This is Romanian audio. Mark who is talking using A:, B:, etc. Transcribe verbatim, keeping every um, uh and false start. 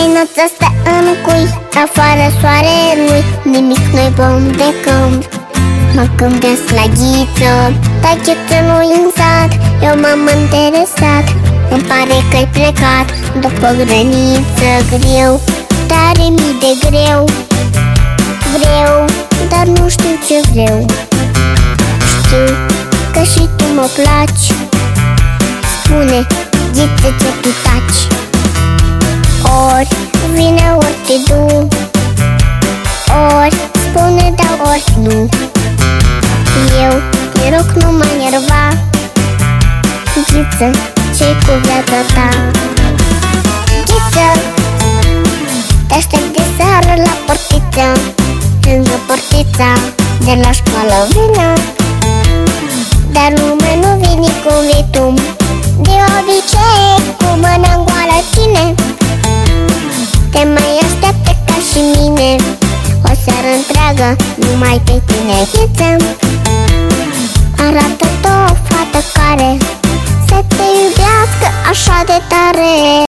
A: Hainuța stă în cui, afară soare nu-i, nimic nu-i bun de când. Mă gândesc la Ghiță, dar Ghiță nu-i în sat. Eu m-am interesat, îmi pare că-i plecat după grăniță greu, tare mi de greu. Vreau, dar nu știu ce vreau. Știu că și tu mă placi. Spune, Ghiță, ce tu taci? Ori vine, ori te du, ori spune da, ori nu. Eu te rog, nu mă enerva. Ghiță, ce-i cu viața ta? Ghiță, te aștept de seară la portiță, lângă portița de la școală vină. Dar lumea nu vine cum vii tu, de obicei cu mâna goală cine te mai așteaptă ca și mine, o seară întreagă numai pe tine, Ghiță.